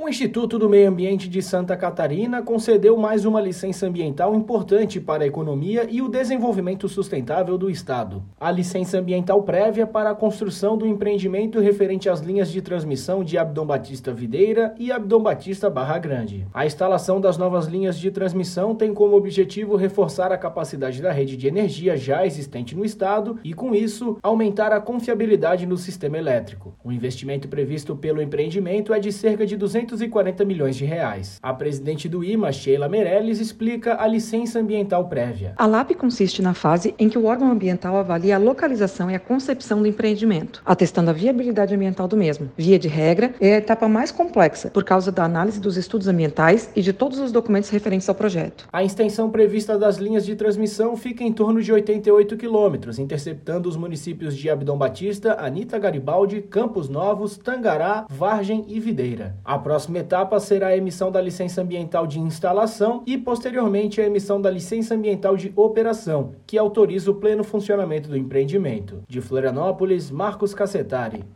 O Instituto do Meio Ambiente de Santa Catarina concedeu mais uma licença ambiental importante para a economia e o desenvolvimento sustentável do Estado. A licença ambiental prévia para a construção do empreendimento referente às linhas de transmissão de Abdom Batista Videira e Abdom Batista Barra Grande. A instalação das novas linhas de transmissão tem como objetivo reforçar a capacidade da rede de energia já existente no Estado e, com isso, aumentar a confiabilidade no sistema elétrico. O investimento previsto pelo empreendimento é de cerca de 240 milhões de reais. A presidente do IMA, Sheila Meirelles, explica a licença ambiental prévia. A LAP consiste na fase em que o órgão ambiental avalia a localização e a concepção do empreendimento, atestando a viabilidade ambiental do mesmo. Via de regra, é a etapa mais complexa, por causa da análise dos estudos ambientais e de todos os documentos referentes ao projeto. A extensão prevista das linhas de transmissão fica em torno de 88 quilômetros, interceptando os municípios de Abdom Batista, Anita Garibaldi, Campos Novos, Tangará, Vargem e Videira. A próxima etapa será a emissão da licença ambiental de instalação e, posteriormente, a emissão da licença ambiental de operação, que autoriza o pleno funcionamento do empreendimento. De Florianópolis, Marcos Cassetari.